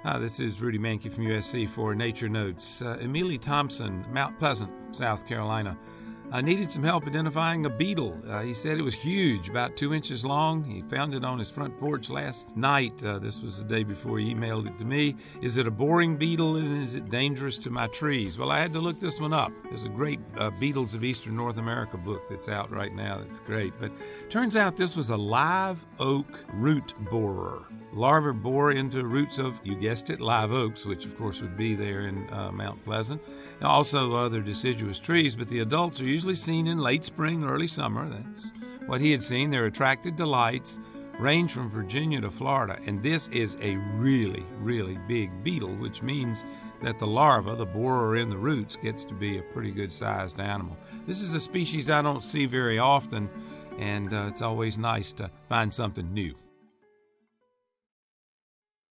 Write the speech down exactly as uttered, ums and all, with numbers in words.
Hi, this is Rudy Mankey from U S C for Nature Notes. Uh, Emily Thompson, Mount Pleasant, South Carolina, uh, needed some help identifying a beetle. Uh, he said it was huge, about two inches long. He found it on his front porch last night. Uh, this was the day before he emailed it to me. Is it a boring beetle, and is it dangerous to my trees? Well, I had to look this one up. There's a great uh, Beetles of Eastern North America book that's out right now that's great. But turns out this was a live oak root borer. Larvae bore into roots of, you guessed it, live oaks, which of course would be there in uh, Mount Pleasant, and also other deciduous trees, but the adults are usually seen in late spring, early summer. That's what he had seen. They're attracted to lights, range from Virginia to Florida, and this is a really, really big beetle, which means that the larva, the borer in the roots, gets to be a pretty good-sized animal. This is a species I don't see very often, and uh, it's always nice to find something new.